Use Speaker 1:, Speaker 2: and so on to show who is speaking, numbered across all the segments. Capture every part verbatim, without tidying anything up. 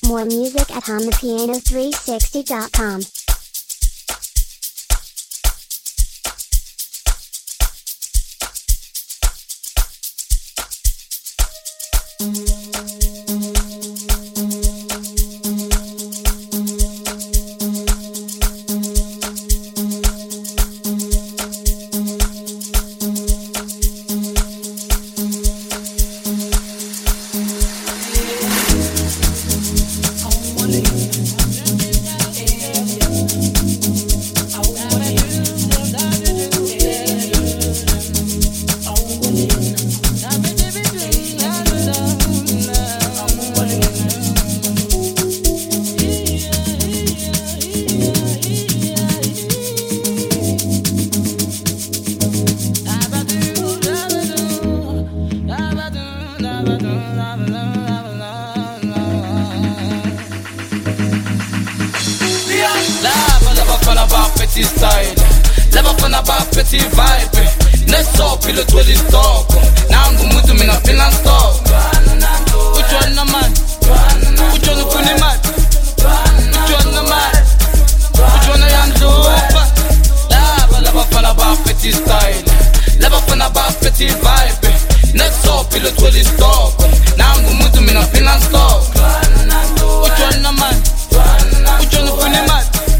Speaker 1: More music at hum the piano three sixty dot com.
Speaker 2: Style, leva fana ba petit vibe. Neso piloto di stock. Nangu mutu mina finan stock. Uchwana man, uchwana kuni man, uchwana man, uchwana yanzupa. Lava lava fana ba petit style, leva fana ba petit vibe. Neso piloto di stock. Nangu mutu mina finan stock. Uchwana man, uchwana kuni man.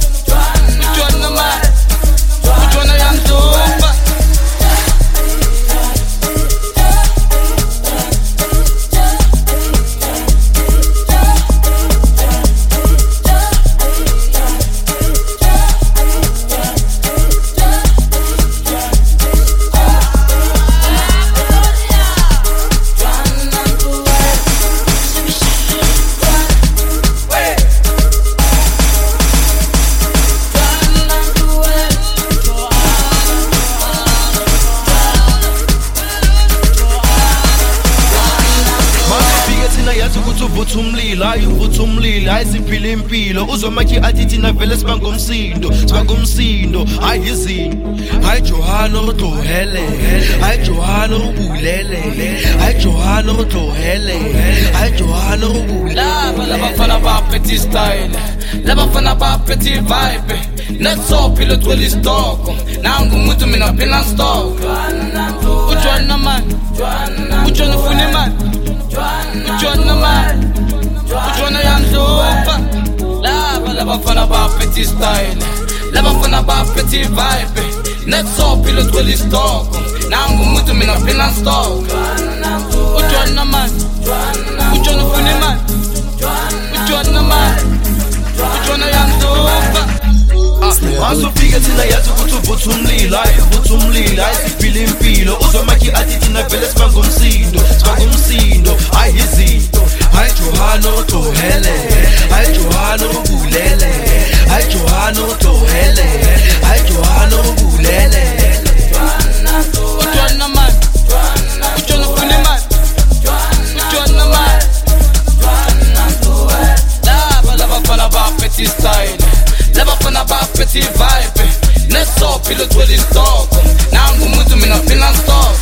Speaker 3: Ayisiphile impilo uzomakhi athi thina vele sibangomsindo sibangomsindo ayizinto hayi Johanna uDlohele hayi Johanna ubulele hayi Johanna uDlohele hayi Johanna ubulele.
Speaker 2: Lava lava fana ba petit style, lava fana ba petit vibe. Neso piloto di stock. Nangu mutu mina finan stock. Uchwana man, uchwana funi man, uchwana man, uchwana yanzupa. Lava lava fana ba petit style, lava fana ba petit vibe. Neso piloto di stock. Nangu mutu mina finan stock. Uchwana man, uchwana funi man, uchwana man, uchwana yanzupa.
Speaker 3: Masofika thina yathi ukuthi uvutha umlilo hayi uvutha umlilo ayisiphile impilo uzomakhi athi thina vele sibangomsindo sibangomsindo hayi izinto hayi Johanna uDlohele hayi Johanna ubulele hayi Johanna uDlohele hayi Johanna ubulele.
Speaker 2: Uchwana man, uchwana funi man, uchwana man. Lava lava fana ba petit style, lava fana ba petit vibe. Neso piloto di stock. Nangu mutu mina finan stock.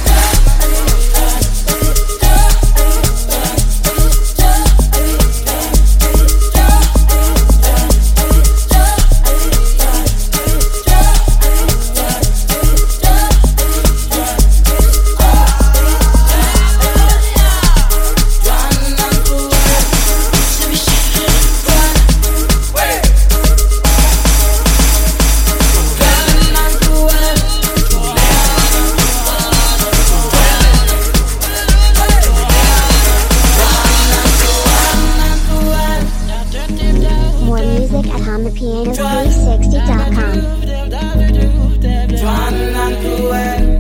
Speaker 1: Music at hum the piano three sixty dot com.